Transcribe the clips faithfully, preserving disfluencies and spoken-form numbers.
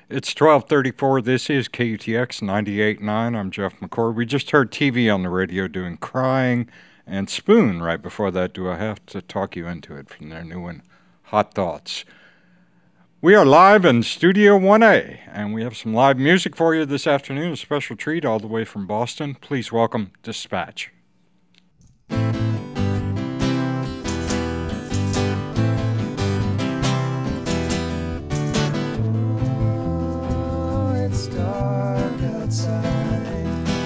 It's twelve thirty-four. This is K U T X ninety-eight point nine. I'm Jeff McCord. We just heard T V on the radio doing Crying and Spoon. Right before that, Do I Have to Talk You Into It from their new one, Hot Thoughts. We are live in Studio one A, and we have some live music for you this afternoon, a special treat all the way from Boston. Please welcome Dispatch. Dark outside.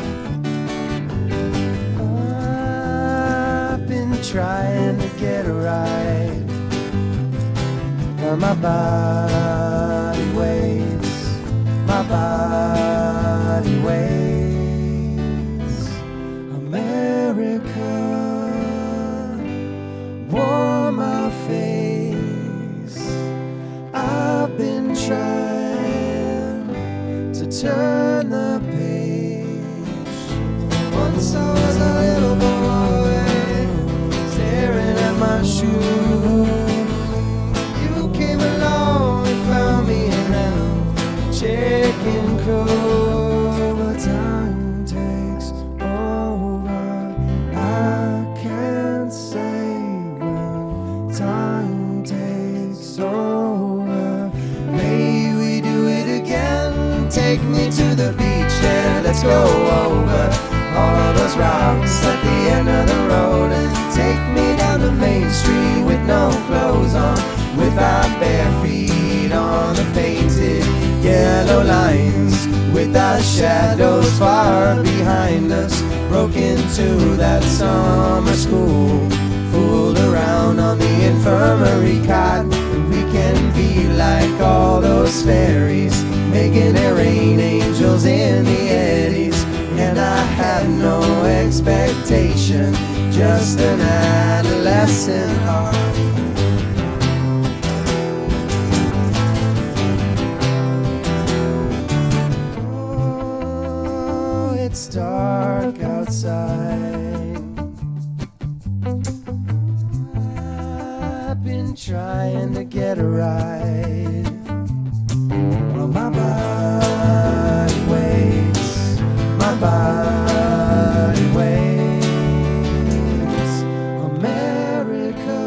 I've been trying to get a ride, but my body waits, my body waits. America, warm my face. I've been trying to turn the page. Once I was a little boy, staring at my shoes. You came along and found me in a chicken coop. But time takes over. I can't say when time takes over. May we do it again. Take me to the beach, yeah, let's go over all of those rocks at the end of the road. And take me down to Main Street with no clothes on, with our bare feet on the painted yellow lines, with our shadows far behind us. Broke into that summer school, fooled around on the infirmary cot. And we can be like all those fairies, making it rain angels in the eddies. And I had no expectation, just an adolescent heart. Oh, it's dark outside. I've been trying to get a ride. Well, my body waits, my body waits. America,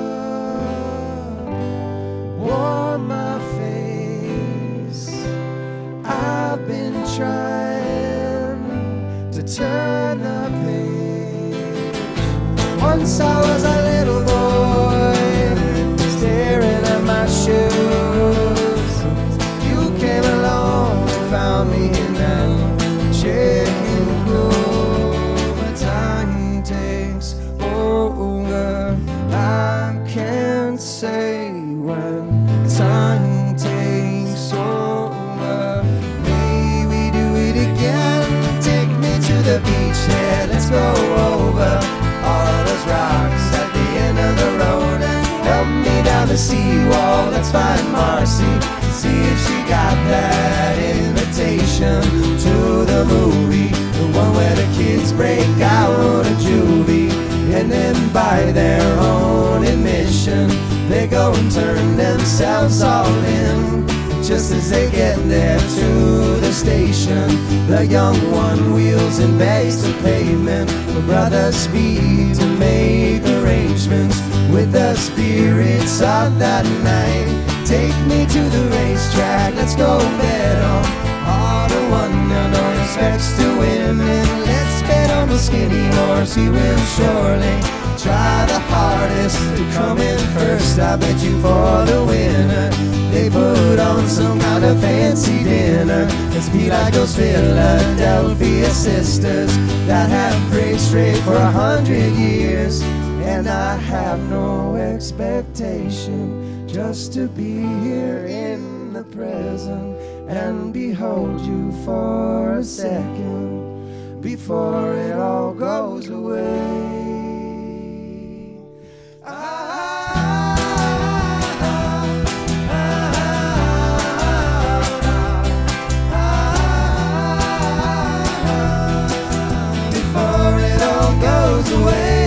warm my face. I've been trying to turn the page. Once I was a little boy, staring at my shoes. Came along and found me in that chicken coop. But time takes over. I can't say when time takes over. May we do it again. Take me to the beach, yeah, let's go over all of those rocks at the end of the road. And help me down the seawall, let's find Marcy. See if she got that invitation to the movie, the one where the kids break out of juvie, and then by their own admission they go and turn themselves all in. Just as they get there to the station, the young one wheels and begs the pavement for brother speed to make arrangements with the spirits of that night. Take me to the racetrack, let's go bet on all the one no one expects to win. And let's bet on the skinny horse, he will surely try the hardest to come in first. I bet you for the winner, they put on some kind of fancy dinner. Let's be like those Philadelphia sisters that have prayed straight for a hundred years. And I have no expectation, just to be here in the present and behold you for a second before it all goes away. Before it all goes away.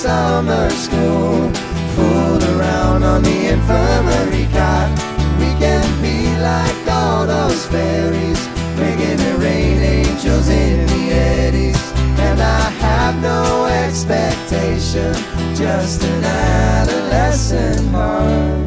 summer school, fooled around on the infirmary cot. We can be like all those fairies, making it rain angels in the eddies. And I have no expectation, just an adolescent heart.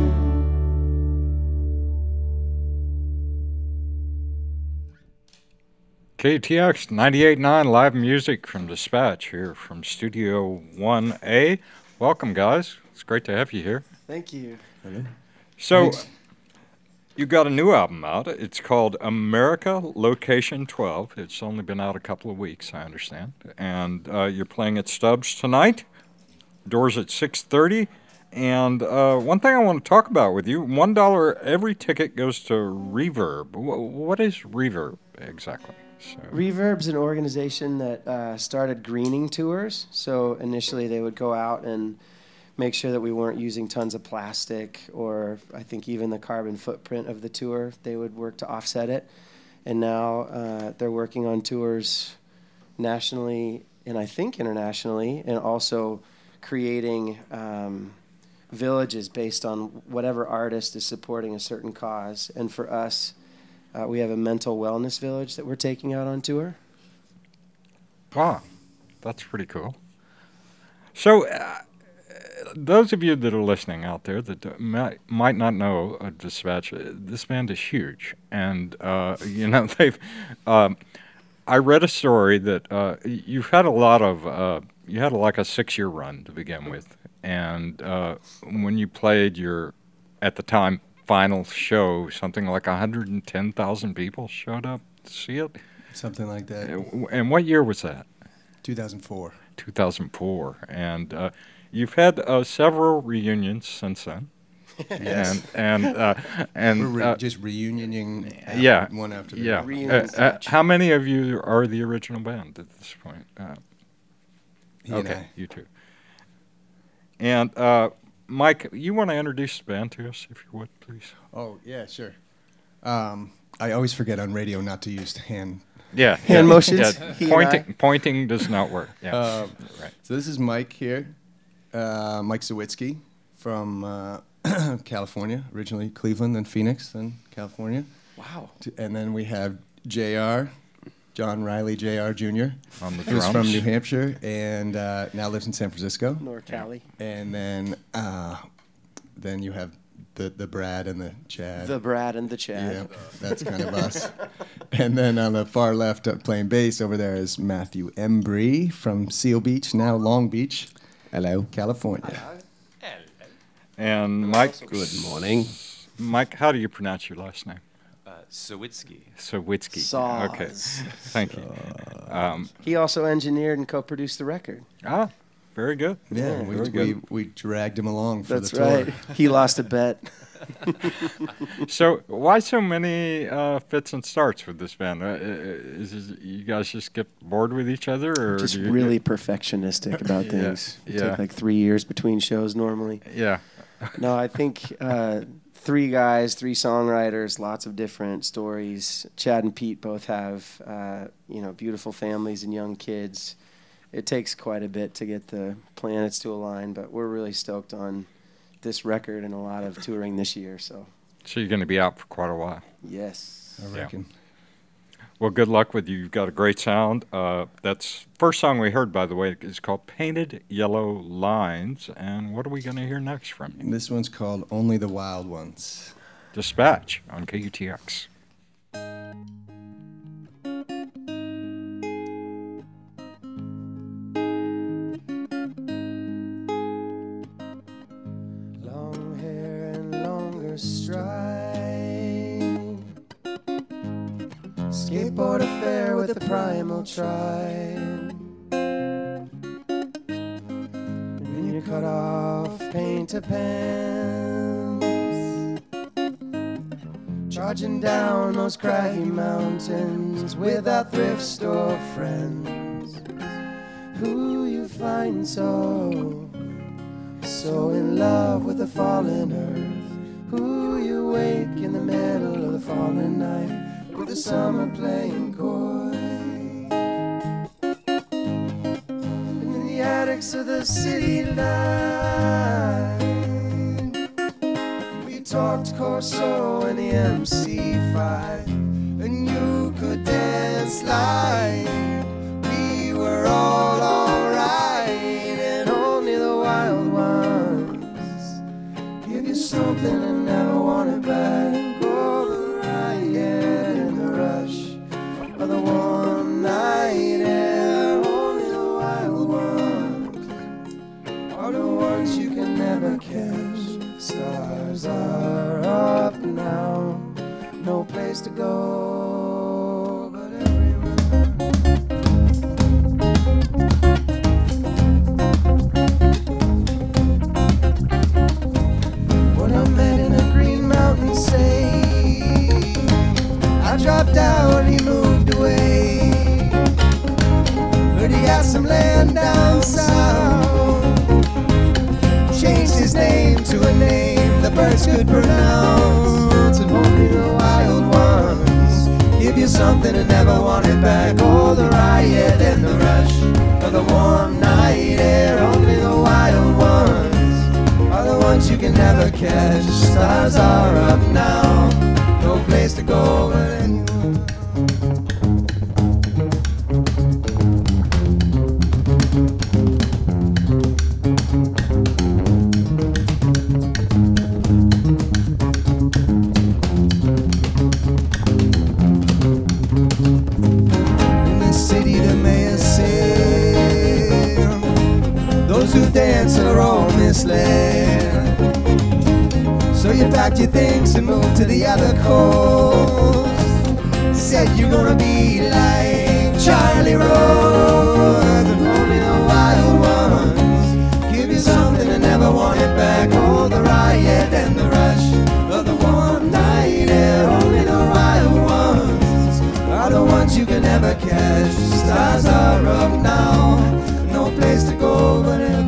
K T X ninety-eight point nine live music from Dispatch here from Studio one A. Welcome, guys. It's great to have you here. Thank you. So, Thanks. you got a new album out. It's called America Location twelve. It's only been out a couple of weeks, I understand. And uh, you're playing at Stubbs tonight. Doors at six thirty. And uh, one thing I want to talk about with you, one dollar every ticket goes to Reverb. W- what is Reverb exactly? So. Reverb's an organization that uh, started greening tours. So initially they would go out and make sure that we weren't using tons of plastic, or I think even the carbon footprint of the tour, they would work to offset it. And now uh, they're working on tours nationally and I think internationally, and also creating um, villages based on whatever artist is supporting a certain cause. And for us, Uh, we have a mental wellness village that we're taking out on tour. Wow, that's pretty cool. So, uh, those of you that are listening out there that uh, might, might not know uh, Dispatch, uh, this band is huge. And, uh, you know, they've, um, I read a story that uh, you've had a lot of, uh, you had like a six-year run to begin with. And uh, when you played your, at the time, final show, something like one hundred ten thousand people showed up to see it. Something like that. And what year was that? two thousand four. two thousand four. And uh, you've had uh, several reunions since then. Yes. And and uh, and We're re- uh, just reunioning after, yeah, one after the yeah. other. Reunion Uh, uh, stage. how many of you are the original band at this point? Uh, He and okay, I. you two. And uh, Mike, you want to introduce the band to us, if you would, please? Oh, yeah, sure. Um, I always forget on radio not to use hand. Yeah. Hand yeah, motions, yeah. he and Pointing, I. pointing does not work. Yeah. Um, right. So this is Mike here, uh, Mike Sawitsky from uh, California, originally Cleveland, then Phoenix, then California. Wow. T- And then we have J R, John Riley J R Junior, On the who's drums. from New Hampshire and uh, now lives in San Francisco. NorCali. And then uh, then you have the, the Brad and the Chad. The Brad and the Chad. Yeah, that's kind of us. And then on the far left, uh, playing bass over there is Matthew Embry from Seal Beach, now Long Beach. Hello. California. And Mike. Good morning. Mike, how do you pronounce your last name? Uh, Sawitsky. Sawitsky. Saws. Okay. Thank you. Um, He also engineered and co-produced the record. ah, very good. Yeah, we, very we, good. we dragged him along for That's the tour. right. He lost a bet. So, why so many uh, fits and starts with this band? Uh, is, is you guys just get bored with each other, or Just do you really perfectionistic about Yeah, things. It yeah. take like three years between shows normally. Yeah. No, I think uh, three guys, three songwriters, lots of different stories. Chad and Pete both have, uh, you know, beautiful families and young kids. It takes quite a bit to get the planets to align, but we're really stoked on this record and a lot of touring this year. So, So you're going to be out for quite a while. yes. I Yeah. reckon. Well, good luck with you. You've got a great sound. Uh, that's first song we heard, by the way, is called "Painted Yellow Lines." And what are we going to hear next from you? This one's called Only the Wild Ones. Dispatch on K U T X. Long hair and longer stride. Skateboard affair with the primal tribe. And then you cut off paint to pens. Charging down those craggy mountains without thrift store friends. Who you find so So in love with the fallen earth, who you wake in the middle of the fallen night with the summer playing coy. And in the attic next to the city line. We talked Corso and the M C five, and you could dance like we were all alright. And only the wild ones give you something and never want it back. Oh, the riot and the rush of the warm night air. Only the wild ones are the ones you can never catch. Stars are up now, no place to go but everywhere. When I met in a Green Mountain state, I dropped out, he moved away. Heard he got some land down south, changed his name to a name the birds could pronounce. And only the wild ones give you something and never want it back. Oh, the riot and the rush of the warm night air. Only the wild ones are the ones you can never catch. Stars are up now, no place to go but anywhere. Who dance are all misled. So you packed your things and moved to the other coast. Said you're gonna be like Charlie Rose. And only the wild ones give you something and never want it back. Oh, the riot and the rush of the warm night air. Only the wild ones are the ones you can never catch. Stars are up now, no place to go but everywhere.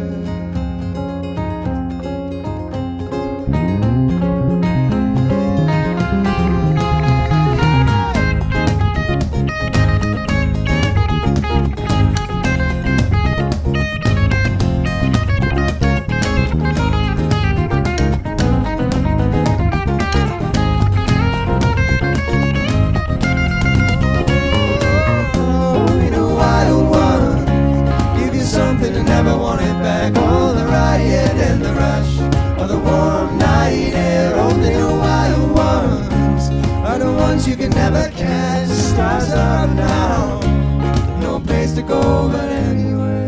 Never want it back. Oh, the riot and the rush of the warm night air. Only the wild ones are the ones you can never catch. Stars are now, no place to go but anywhere.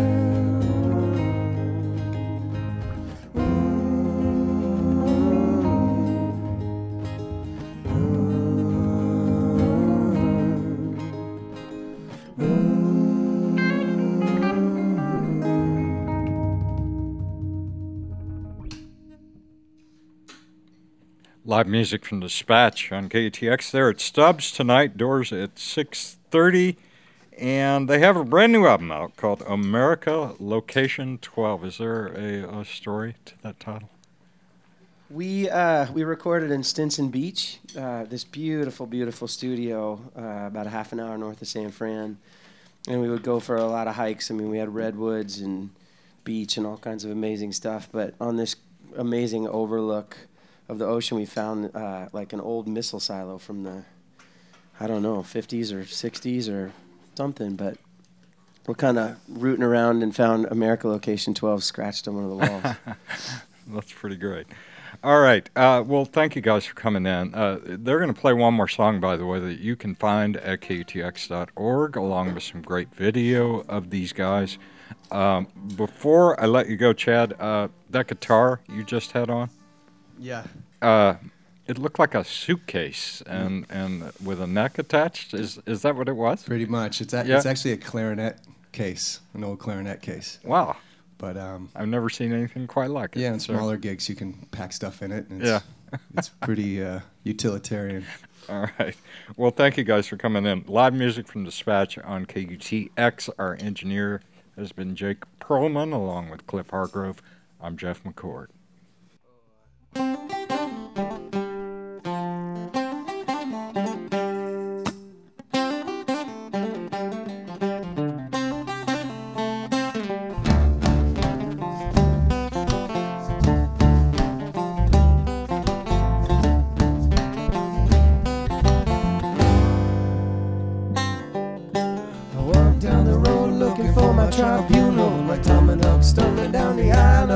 Live music from Dispatch on K U T X there at Stubbs tonight, doors at six thirty, and they have a brand new album out called America Location twelve. Is there a, a story to that title? We uh, we recorded in Stinson Beach, uh, this beautiful, beautiful studio uh, about a half an hour north of San Fran, and we would go for a lot of hikes. I mean, we had redwoods and beach and all kinds of amazing stuff, but on this amazing overlook of the ocean, we found uh, like an old missile silo from the, I don't know, fifties or sixties or something, but we're kind of rooting around and found America Location twelve scratched on one of the walls. That's pretty great. All right. Uh, well, thank you guys for coming in. Uh, they're going to play one more song, by the way, that you can find at K U T X dot org, along with some great video of these guys. Um, before I let you go, Chad, uh, that guitar you just had on, Yeah. uh, it looked like a suitcase and, and with a neck attached. Is is that what it was? Pretty much. It's a, Yeah. it's actually a clarinet case, an old clarinet case. Wow. But um, I've never seen anything quite like it. yeah, in so- smaller gigs you can pack stuff in it. And it's, Yeah. it's pretty uh, utilitarian. All right. Well, thank you guys for coming in. Live music from Dispatch on K U T X. Our engineer has been Jake Perlman, along with Cliff Hargrove. I'm Jeff McCord.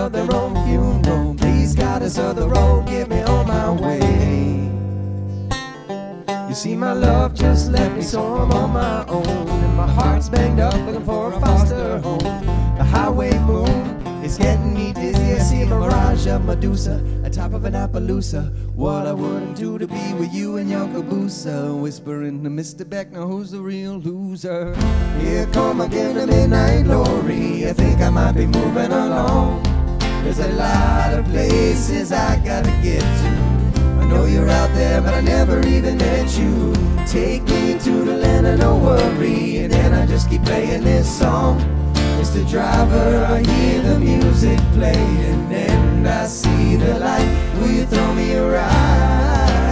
of their own funeral. These goddess of the road, get me on my way. You see, my love just left me, so I'm on my own. And my heart's banged up, looking for a foster home. The highway moon is getting me dizzy. I see a mirage of Medusa atop of an Appaloosa. What I wouldn't do to be with you and your caboose. Whispering to Mister Beck, now who's the real loser? Here come again the midnight glory. I think I might be moving along. There's a lot of places I gotta get to. I know you're out there, but I never even met you. Take me to the land of no worry. And then I just keep playing this song. Mister Driver, I hear the music playing, and I see the light. Will you throw me a ride?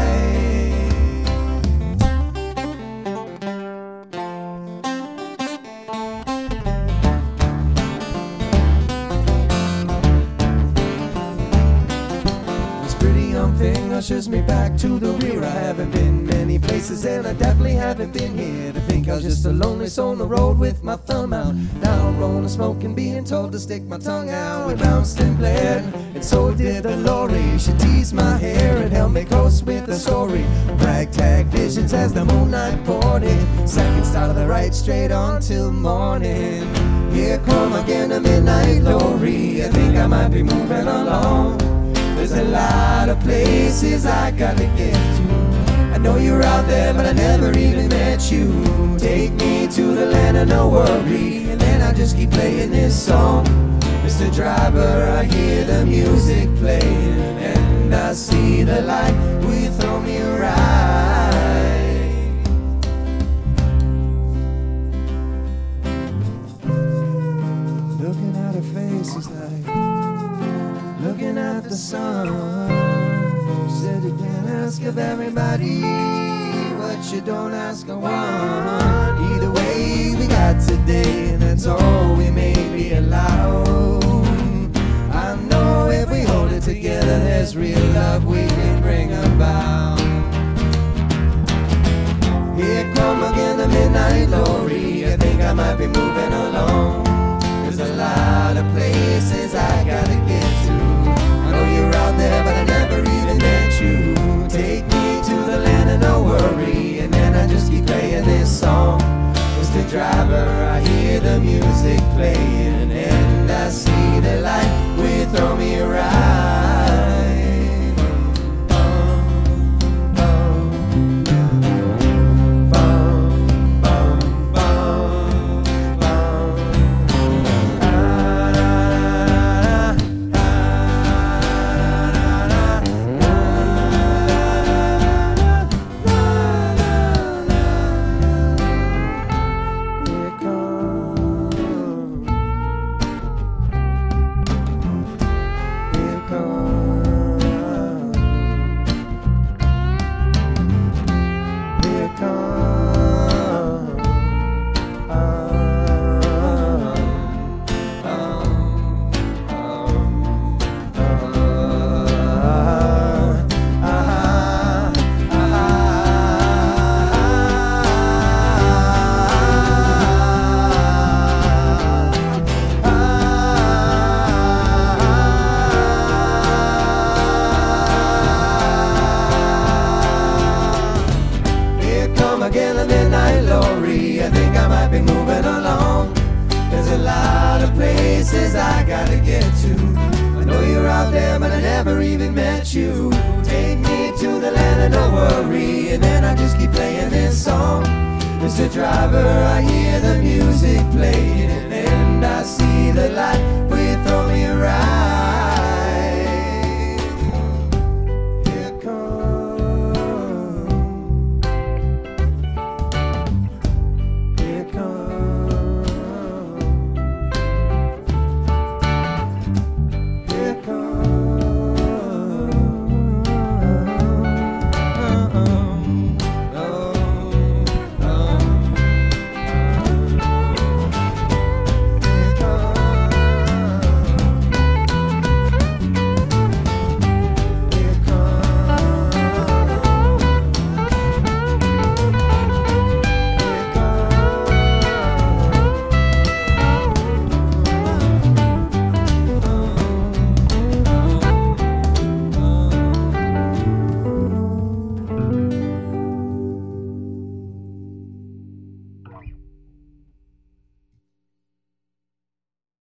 This pretty young thing ushers me back to the rear. I haven't been many places, and I definitely haven't been here. To think I was just a lonely soul on the road with my thumb out, down rolling, smoking, being told to stick my tongue out. It bounced and blared, and so did the lorry. She teased my hair and held me close with a story. Ragtag visions as the moonlight poured in. Second started the right straight on till morning. Here come again a midnight lorry. I think I might be moving along. There's a lot of places I gotta get to. I know you're out there, but I never even met you. Take me to the land of no worry. And then I just keep playing this song. Mister Driver, I hear the music playing, and I see the light. Will you throw me a ride? Looking at her face is like looking at the sun. She said you can't ask of everybody what you don't ask of one. Either way we got today, and that's all we may be allowed. I know if we hold it together, there's real love we can bring about. Here come again the midnight lorry. I think I might be moving along. There's a lot of places I gotta get to. I know you're out there, but I never even met you. Take me to the land of no worry. And then I just keep playing this song. Mister Driver, I hear the music playing, and I see the light. Will you throw me a ride? Again a midnight lorry. I think I might be moving along. There's a lot of places I gotta get to. I know you're out there, but I never even met you. Take me to the land of no worry. And then I just keep playing this song. Mister Driver, I hear the music playing, and I see the light.